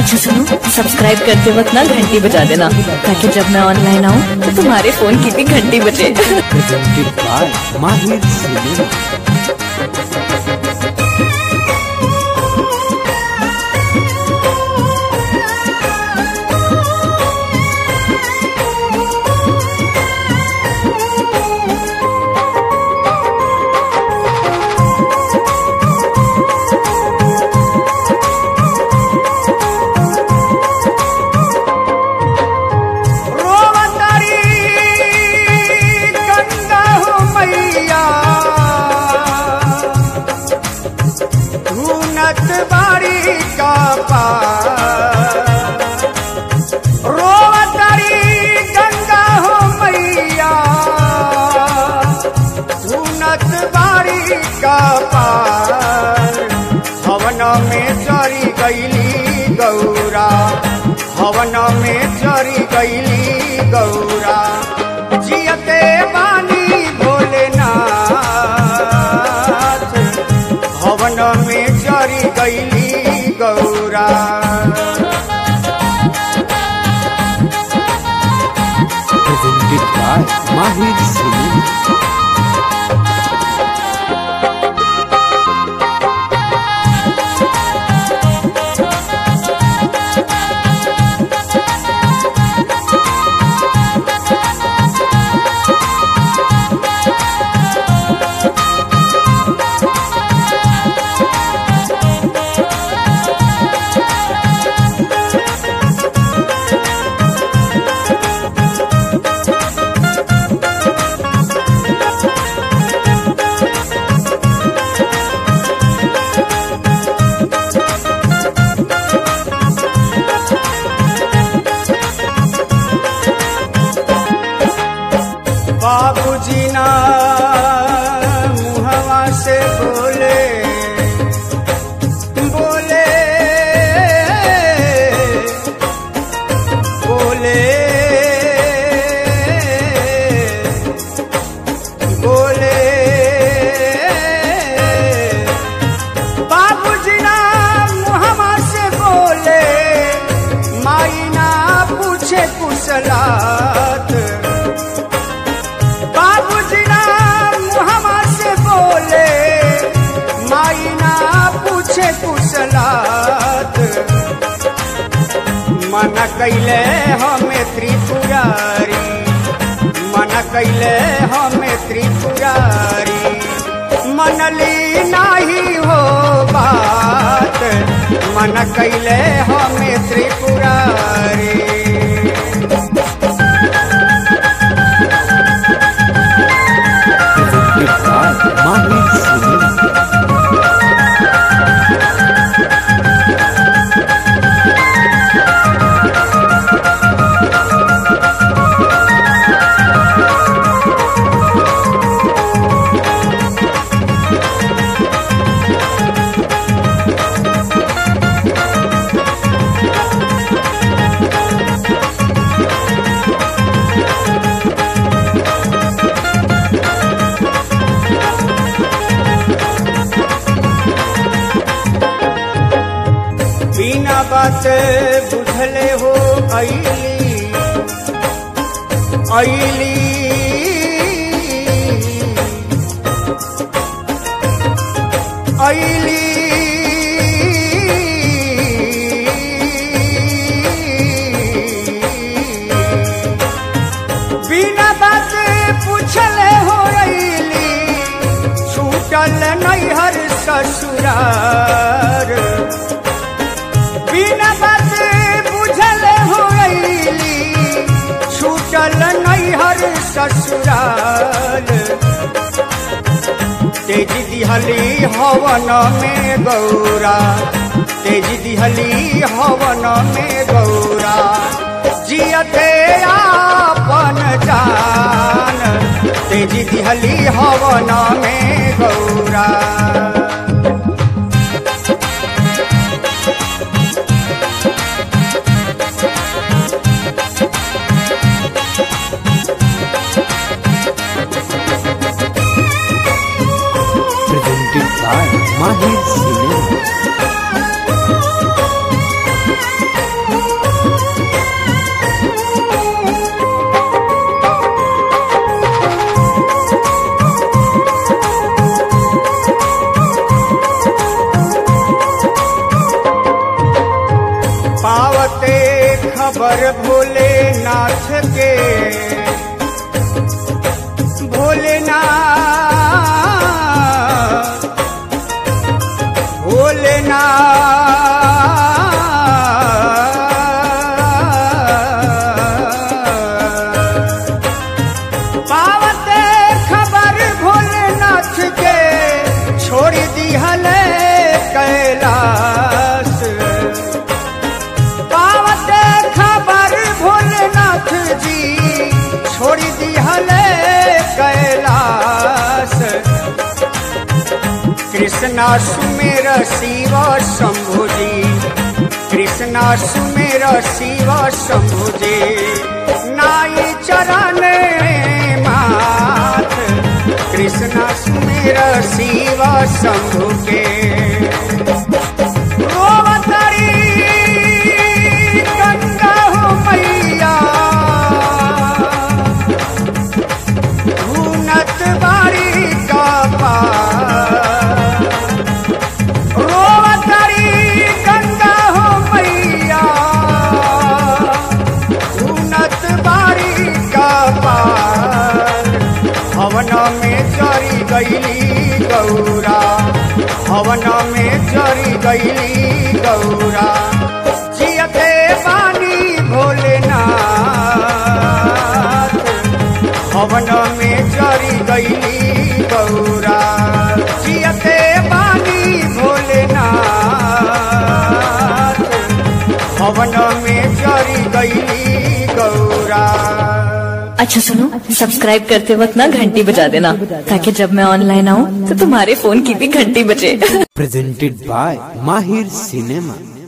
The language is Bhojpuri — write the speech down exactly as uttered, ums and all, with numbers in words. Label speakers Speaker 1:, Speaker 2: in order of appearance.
Speaker 1: अच्छा सुनो, सब्सक्राइब करते वक्त ना घंटी बजा देना, ताकि जब मैं ऑनलाइन आऊँ तो तुम्हारे फोन की भी घंटी बजे।
Speaker 2: Presented by Mahir Cinema.
Speaker 3: बारी का रोवतारी गंगा हो मैया, धुनत बारी का पार। हवन में चरी गईली गौरा, हवन में चरी गईली गौरा। जियते बानी भोलेनाथ, हवन में चरी गईली Gaura.
Speaker 2: Presented by Mahir Cinema.
Speaker 3: बाबूजी ना मुहवा से बोले बोले बोले बोले। बाबूजी ना मुहवा से बोले, माई ना पूछे कुशलात। बाबूजी ना मुहम्मा से बोले, माई ना पूछे कुशलात। मन कैले हमें त्रिपुरारी, मन कैले हमें त्रिपुरारी। मनली नाही हो बात, मन कैले हमें त्रिपुरारी।
Speaker 2: Mahir Cinema.
Speaker 3: बिना बात बुझले हो अइली अइली, अइली बिना बात पूछले हो अइली। छूटल नैहर ससुरार, बिना बात बुझले हो अइली। छूटल नैहर ससुराल, तेज दिहली हवन में गौरा, तेज दिहली हवन में गौरा। जियते आपन जान, तेज दिहली हवन में Gaura.
Speaker 2: Presented by Mahir Cinema.
Speaker 3: पावते खबर भोलेनाथ के भोलेनाथ भोलेनाथ पावते खबर भोलेनाथ के छोड़ दिहले कैलाश पावते खबर भोलेनाथ जी छोड़ दिहले कैलाश कृष्णा सुमेर शिव शंभु जी कृष्णा सुमेर शिव शंभु जी नाई चरण माथ कृष्णा सुमेर शिव शंभु के रोवतरी गंगा हो मैया भूनत बारी का पार रोवतरी गंगा हो मैया भूनत बारी का पार हवन में चरी गईली गौरा हवन में चरी गईली गौरा जियते बानी भोलेनाथ हवन में चरी गईली गौरा जियते बानी भोलेनाथ हवन में चरी गईली गौरा।
Speaker 1: अच्छा सुनो, सब्सक्राइब करते वक्त ना घंटी बजा देना ताकि जब मैं ऑनलाइन आऊँ तो तुम्हारे फोन की भी घंटी बजे।
Speaker 2: Presented by Mahir Cinema.